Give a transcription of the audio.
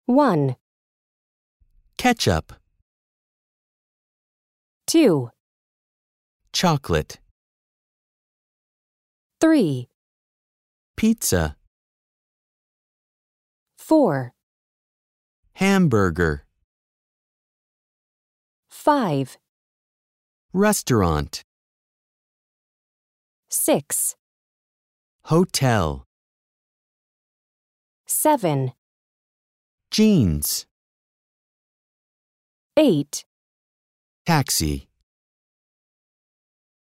1, ketchup, 2, chocolate, 3, pizza, 4, hamburger, 5, restaurant, 6, hotel, 7, jeans, 8, taxi.